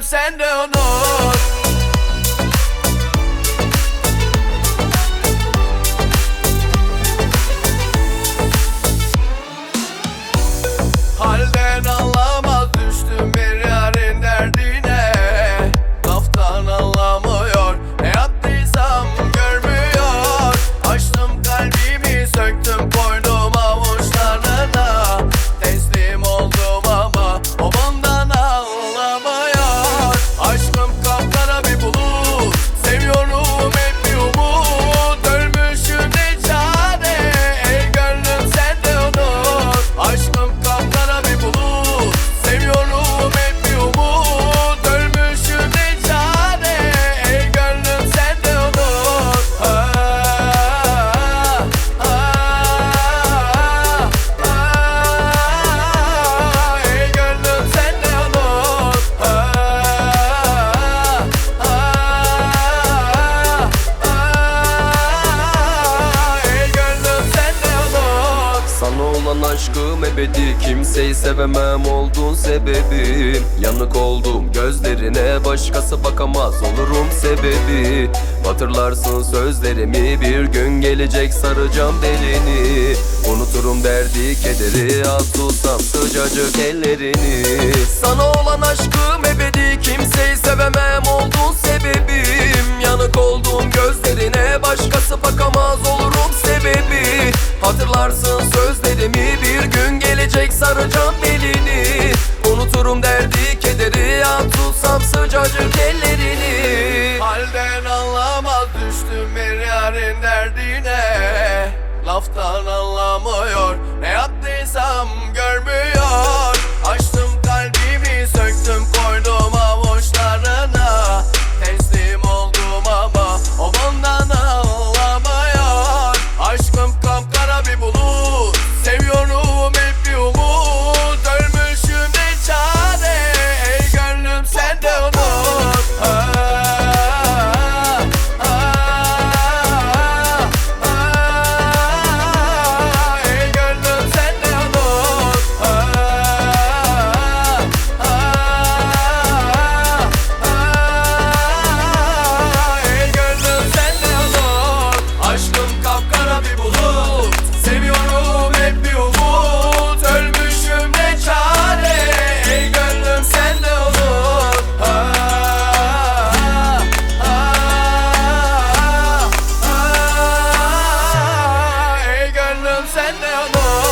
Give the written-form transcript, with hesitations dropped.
gönlüm sen de unut. Halden anlamaz düştüm bir yarın derdine. Laftan anlamıyor, ne yaptıysam görmüyor. Açtım kalbimi, söktüm koydum avuçlarına. Teslim oldum ama o bundan anlamıyor. Aşkım kapkara bir bulut, seviyorum hep bir umut. Ölmüşüm ne çare, ey gönlüm sen de unut. Aşkım kapkara bir bulut, seviyorum hep bir umut. Ölmüşüm ne çare, ey gönlüm sen de unut. Ey gönlüm sen de unut. Ey gönlüm sen de unut. Sana olan aşkım ebedi, kimseyi sevemem oldun sebebim. Yanık oldum gözlerine, başkası bakamaz olurum sebebi. Hatırlarsın sözlerimi, bir gün gelecek saracağım belini. Unuturum derdi kederi, al tutsam sıcacık ellerini. Sana olan aşkım ebedi, kimseyi sevemem oldun sebebim. Yanık oldum gözlerine, başkası bakamaz olurum sebebi. Hatırlarsın sözlerimi, bir gün gelecek saracağım belini. Unuturum derdi kederi, al tutsam sıcacık ellerini. Halden anlamaz düştüm bir yarın derdine. Laftan anlamıyor, ne yaptıysam görmüyor. Açtım kalbimi, söktüm koydum avuçlarına. Teslim oldum ama o bundan anlamıyor. Aşkım kapkara bir bulut, seviyorum hep bir umut. Ölmüşüm ne çare, ey gönlüm sen de unut. Ey gönlüm sen de unut. Ey gönlüm sen de unut. Aşkım kapkara bir bulut, seviyorum hep bir umut. Ölmüşüm ne çare, ey gönlüm sen de unut. Ey gönlüm sen de unut.